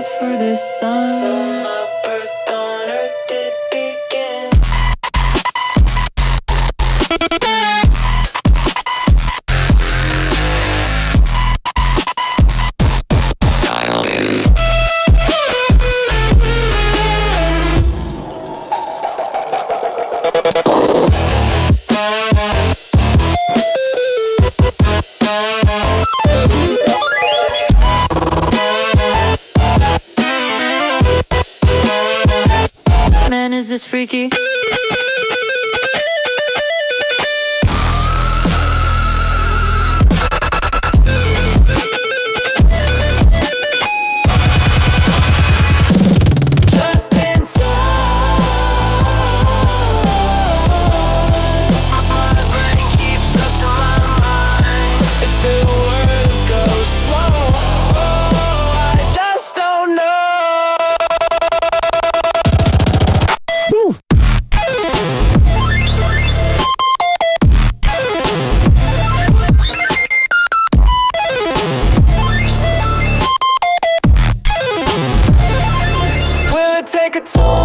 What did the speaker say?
for the sun. So my birth on earth did begin. Dial in. Man, is this freaky? Just in time. My brain keeps up to my mind. If it were to go slow, I just don't know. Will it take a toll?